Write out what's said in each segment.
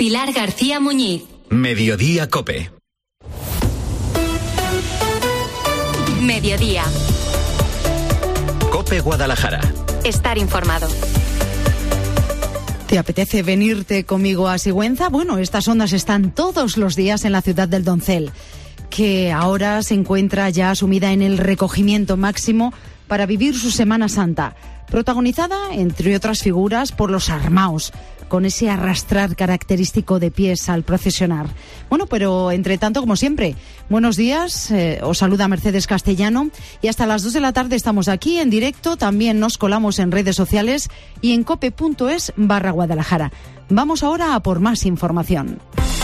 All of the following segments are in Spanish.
Pilar García Muñiz. Mediodía COPE. Mediodía. COPE Guadalajara. Estar informado. ¿Te apetece venirte conmigo a Sigüenza? Bueno, estas ondas están todos los días en la ciudad del Doncel, que ahora se encuentra ya sumida en el recogimiento máximo para vivir su Semana Santa, protagonizada, entre otras figuras, por los armaos, con ese arrastrar característico de pies al procesionar. Bueno, pero entre tanto, como siempre, buenos días, os saluda Mercedes Castellano y hasta las 2 de la tarde estamos aquí en directo, también nos colamos en redes sociales y en cope.es/Guadalajara. Vamos ahora a por más información.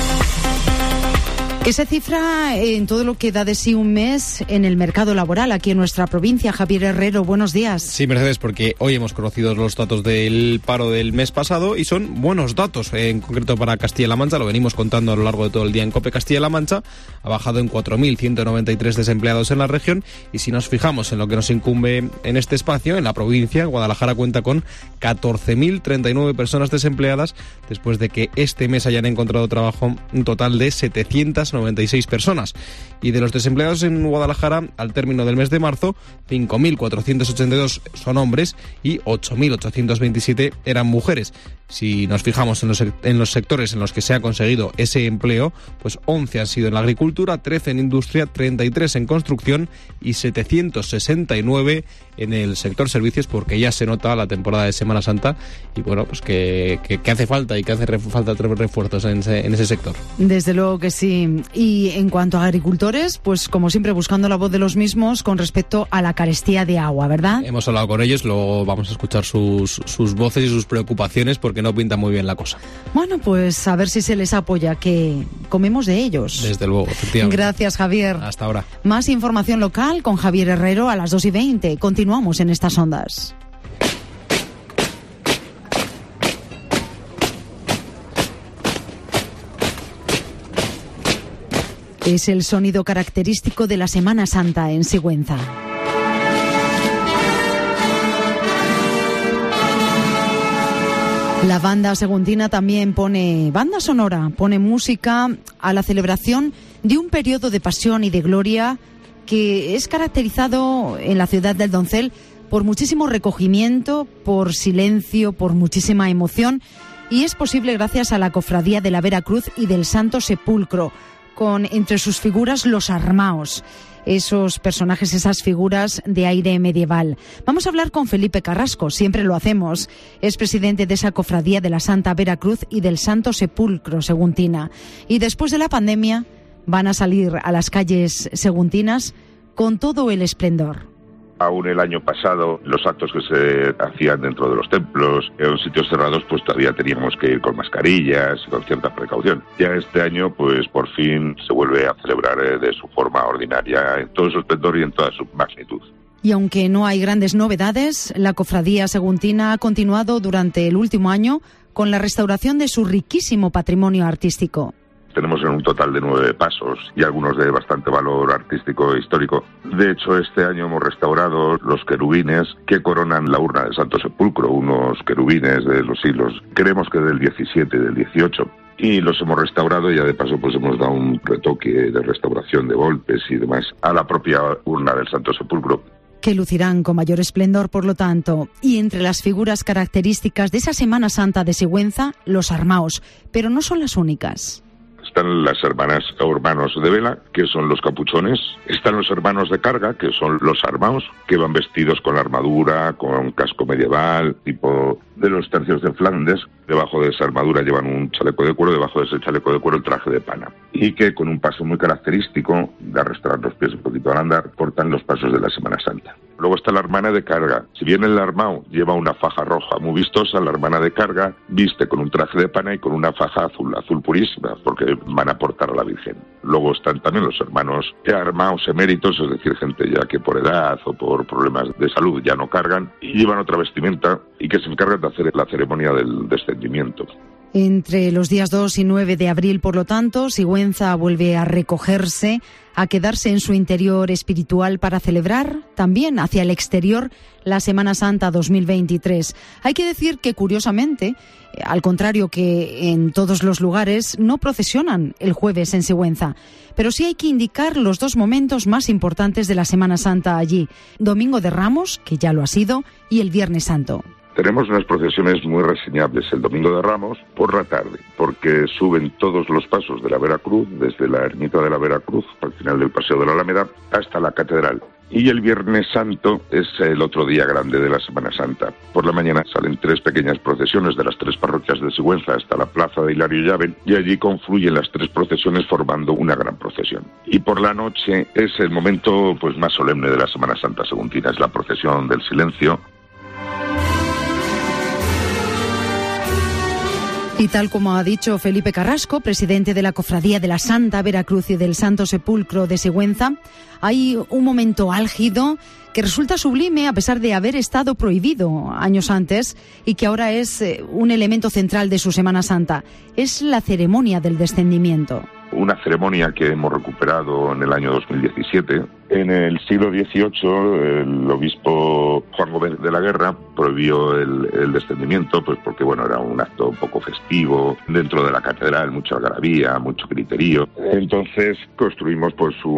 Que se cifra en todo lo que da de sí un mes en el mercado laboral aquí en nuestra provincia. Javier Herrero, buenos días. Sí, Mercedes, porque hoy hemos conocido los datos del paro del mes pasado y son buenos datos, en concreto para Castilla-La Mancha. Lo venimos contando a lo largo de todo el día en COPE Castilla-La Mancha. Ha bajado en 4.193 desempleados en la región y si nos fijamos en lo que nos incumbe en este espacio, en la provincia, Guadalajara cuenta con 14.039 personas desempleadas después de que este mes hayan encontrado trabajo un total de 796 personas. Y de los desempleados en Guadalajara, al término del mes de marzo, 5.482 son hombres y 8.827 eran mujeres. Si nos fijamos en los sectores en los que se ha conseguido ese empleo, pues 11 han sido en la agricultura, 13 en industria, 33 en construcción y 769 en el sector servicios, porque ya se nota la temporada de Semana Santa y bueno, pues que hace falta y que hace falta refuerzos en ese sector. Desde luego que sí. Y en cuanto a agricultores, pues como siempre buscando la voz de los mismos con respecto a la carestía de agua, ¿verdad? Hemos hablado con ellos, luego vamos a escuchar sus voces y sus preocupaciones porque no pinta muy bien la cosa. Bueno, pues a ver si se les apoya, que comemos de ellos. Desde luego, efectivamente. Gracias, Javier. Hasta ahora. Más información local con Javier Herrero a las 2:20. Continuamos en estas ondas. Es el sonido característico de la Semana Santa en Sigüenza. La banda seguntina también pone banda sonora, pone música a la celebración de un periodo de pasión y de gloria que es caracterizado en la ciudad del Doncel por muchísimo recogimiento, por silencio, por muchísima emoción, y es posible gracias a la Cofradía de la Vera Cruz y del Santo Sepulcro, con entre sus figuras los armaos, esos personajes, esas figuras de aire medieval. Vamos a hablar con Felipe Carrasco, siempre lo hacemos. Es presidente de esa Cofradía de la Santa Vera Cruz y del Santo Sepulcro seguntina. Y después de la pandemia van a salir a las calles seguntinas con todo el esplendor. Aún el año pasado, los actos que se hacían dentro de los templos, en sitios cerrados, pues todavía teníamos que ir con mascarillas, con cierta precaución. Ya este año, pues por fin se vuelve a celebrar de su forma ordinaria, en todo su esplendor y en toda su magnitud. Y aunque no hay grandes novedades, la Cofradía seguntina ha continuado durante el último año con la restauración de su riquísimo patrimonio artístico. Tenemos en un total de 9 pasos y algunos de bastante valor artístico e histórico. De hecho, este año hemos restaurado los querubines que coronan la urna del Santo Sepulcro, unos querubines de los siglos, creemos que del 17 y del 18. Y los hemos restaurado y ya de paso pues hemos dado un retoque de restauración de golpes y demás a la propia urna del Santo Sepulcro. Que lucirán con mayor esplendor, por lo tanto. Y entre las figuras características de esa Semana Santa de Sigüenza, los armaos, pero no son las únicas. Están las hermanas o hermanos de vela, que son los capuchones. Están los hermanos de carga, que son los armaos, que van vestidos con armadura, con casco medieval, tipo de los tercios de Flandes. Debajo de esa armadura llevan un chaleco de cuero, debajo de ese chaleco de cuero el traje de pana. Y que con un paso muy característico, de arrastrar los pies un poquito al andar, portan los pasos de la Semana Santa. Luego está la hermana de carga. Si bien el armao lleva una faja roja muy vistosa, la hermana de carga viste con un traje de pana y con una faja azul purísima, porque van a portar a la Virgen. Luego están también los hermanos armaos eméritos, es decir, gente ya que por edad o por problemas de salud ya no cargan y llevan otra vestimenta y que se encargan de hacer la ceremonia del descendimiento. Entre los días 2 y 9 de abril, por lo tanto, Sigüenza vuelve a recogerse, a quedarse en su interior espiritual para celebrar también hacia el exterior la Semana Santa 2023. Hay que decir que, curiosamente, al contrario que en todos los lugares, no procesionan el jueves en Sigüenza. Pero sí hay que indicar los dos momentos más importantes de la Semana Santa allí: Domingo de Ramos, que ya lo ha sido, y el Viernes Santo. Tenemos unas procesiones muy reseñables el Domingo de Ramos por la tarde, porque suben todos los pasos de la Veracruz, desde la ermita de la Veracruz, al final del Paseo de la Alameda, hasta la Catedral. Y el Viernes Santo es el otro día grande de la Semana Santa. Por la mañana salen 3 pequeñas procesiones de las 3 parroquias de Sigüenza hasta la plaza de Hilario Llave, y allí confluyen las 3 procesiones formando una gran procesión. Y por la noche es el momento más solemne de la Semana Santa saguntina, es la procesión del silencio. Y tal como ha dicho Felipe Carrasco, presidente de la Cofradía de la Santa Veracruz y del Santo Sepulcro de Sigüenza, hay un momento álgido que resulta sublime a pesar de haber estado prohibido años antes y que ahora es un elemento central de su Semana Santa. Es la ceremonia del descendimiento. Una ceremonia que hemos recuperado en el año 2017. En el siglo XVIII, el obispo Juan Gómez de la Guerra prohibió el descendimiento, porque era un acto un poco festivo, dentro de la catedral, mucha algarabía, mucho griterío. Entonces construimos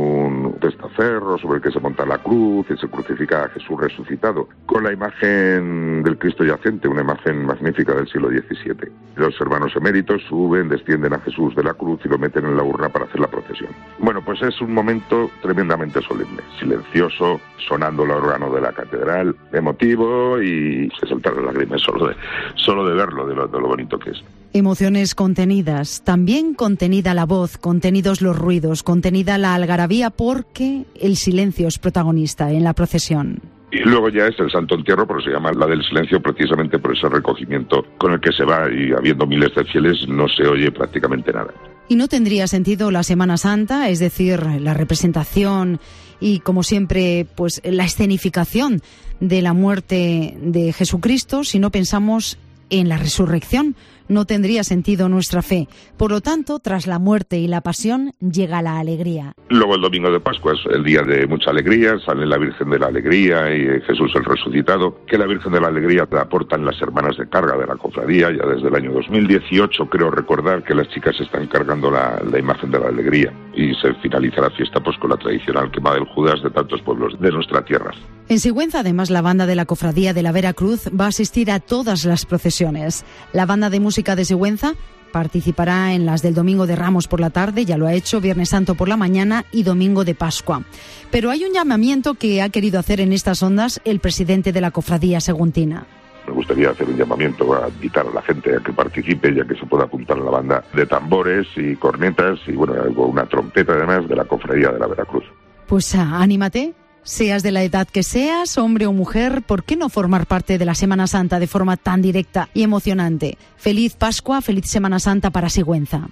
un testaferro sobre el que se monta la cruz y se crucifica a Jesús resucitado, con la imagen del Cristo yacente, una imagen magnífica del siglo XVII. Los hermanos eméritos suben, descienden a Jesús de la cruz y lo meten en la urna para hacer la procesión. Es un momento tremendamente solemne, silencioso, sonando el órgano de la catedral, emotivo, y se saltan las lágrimas solo de verlo, de lo bonito que es. Emociones contenidas, también contenida la voz, contenidos los ruidos, contenida la algarabía, porque el silencio es protagonista en la procesión. Y luego ya es el Santo Entierro, pero se llama la del silencio precisamente por ese recogimiento con el que se va, y habiendo miles de fieles no se oye prácticamente nada. Y no tendría sentido la Semana Santa, es decir, la representación y, como siempre, la escenificación de la muerte de Jesucristo, si no pensamos en la resurrección. No tendría sentido nuestra fe. Por lo tanto, tras la muerte y la pasión, llega la alegría. Luego el Domingo de Pascua es el día de mucha alegría, sale la Virgen de la Alegría y Jesús el Resucitado, que la Virgen de la Alegría la aportan las hermanas de carga de la cofradía, ya desde el año 2018, creo recordar que las chicas están cargando la imagen de la Alegría, y se finaliza la fiesta con la tradicional quema del Judas de tantos pueblos de nuestra tierra. En Sigüenza, además, la banda de la Cofradía de la Veracruz va a asistir a todas las procesiones. La banda de música de Sigüenza participará en las del Domingo de Ramos por la tarde, ya lo ha hecho, Viernes Santo por la mañana y Domingo de Pascua. Pero hay un llamamiento que ha querido hacer en estas ondas el presidente de la Cofradía saguntina. Me gustaría hacer un llamamiento a invitar a la gente a que participe, ya que se pueda apuntar a la banda de tambores y cornetas y una trompeta además de la Cofradía de la Veracruz. Pues anímate. Seas de la edad que seas, hombre o mujer, ¿por qué no formar parte de la Semana Santa de forma tan directa y emocionante? Feliz Pascua, feliz Semana Santa para Sigüenza.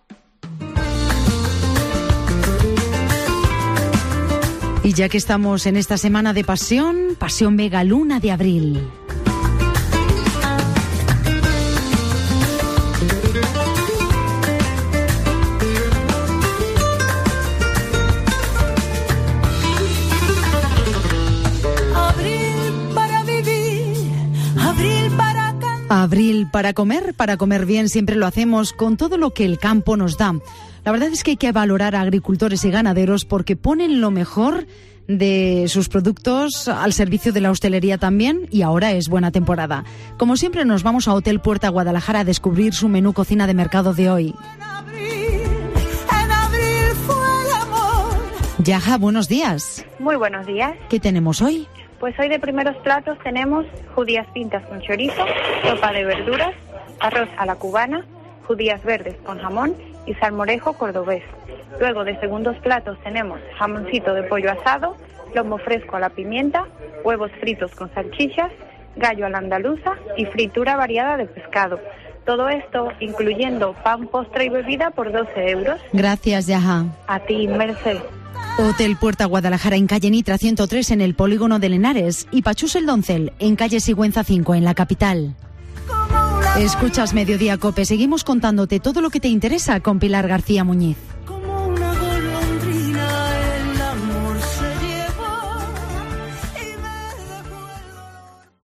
Y ya que estamos en esta semana de Pasión Vega, Luna de Abril. Abril para comer bien, siempre lo hacemos con todo lo que el campo nos da. La verdad es que hay que valorar a agricultores y ganaderos porque ponen lo mejor de sus productos al servicio de la hostelería también, y ahora es buena temporada. Como siempre, nos vamos a Hotel Puerta Guadalajara a descubrir su menú cocina de mercado de hoy. Yaja, buenos días. Muy buenos días. ¿Qué tenemos hoy? Pues hoy de primeros platos tenemos judías pintas con chorizo, sopa de verduras, arroz a la cubana, judías verdes con jamón y salmorejo cordobés. Luego de segundos platos tenemos jamoncito de pollo asado, lomo fresco a la pimienta, huevos fritos con salchichas, gallo a la andaluza y fritura variada de pescado. Todo esto incluyendo pan, postre y bebida por 12 euros. Gracias, Yaja. A ti, Merced. Hotel Puerta Guadalajara en calle Nitra 103 en el polígono de Lenares y Pachús el Doncel en calle Sigüenza 5 en la capital. Como una Escuchas Mediodía Cope. Seguimos contándote todo lo que te interesa con Pilar García Muñiz.